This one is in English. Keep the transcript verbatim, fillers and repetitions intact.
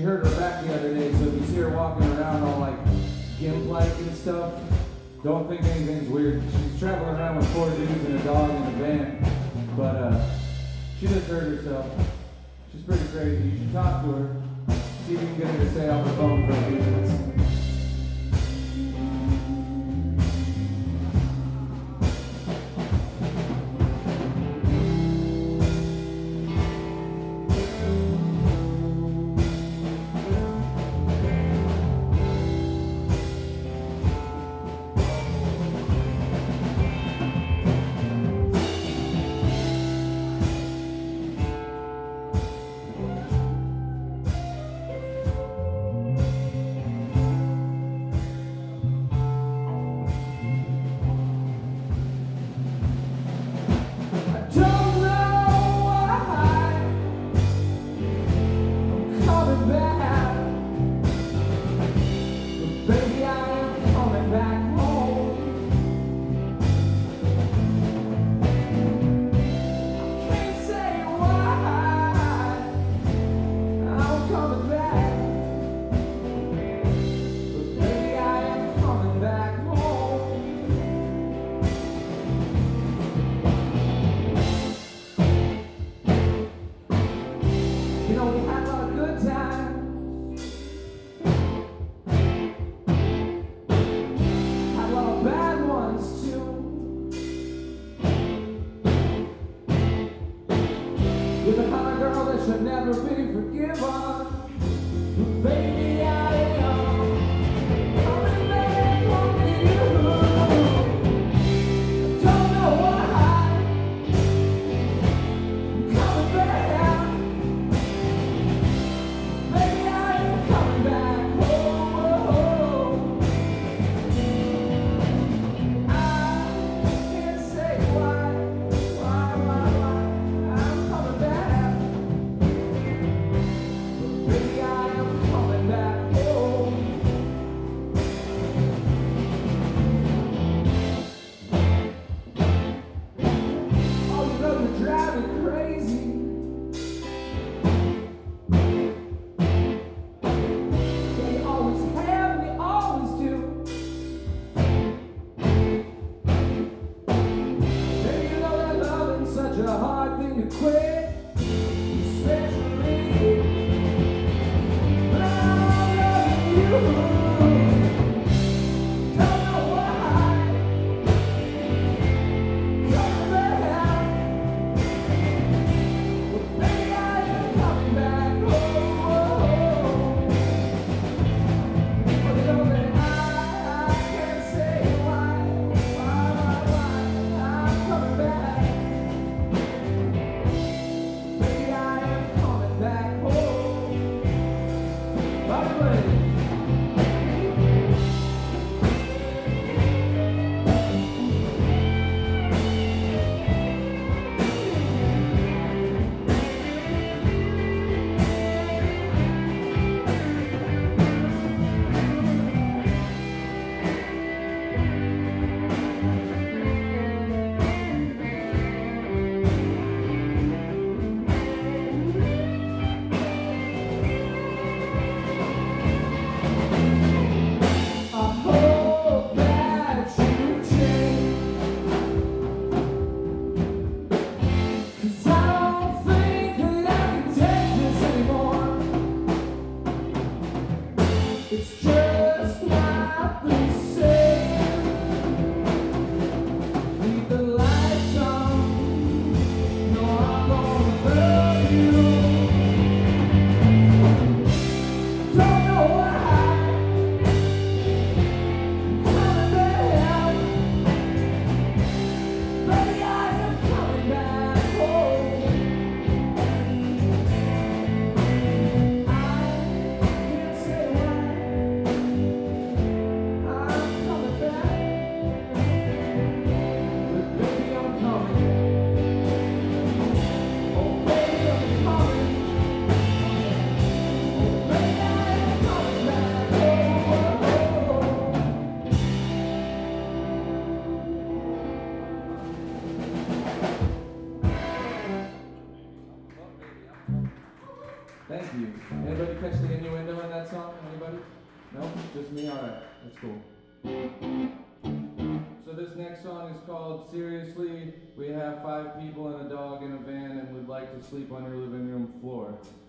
she hurt her back the other day, so if you see her walking around all like gimp-like and stuff, don't think anything's weird. She's traveling around with four dudes and a dog in a van, but uh, she just hurt herself. She's pretty crazy. You should talk to her. See if you can get her to stay off the phone for a few minutes. Thank you. Anybody catch the innuendo in that song? Anybody? No? Just me? Alright, that's cool. So this next song is called Seriously, We Have Five People and a Dog in a Van and Would Like to Sleep on Your Living Room Floor.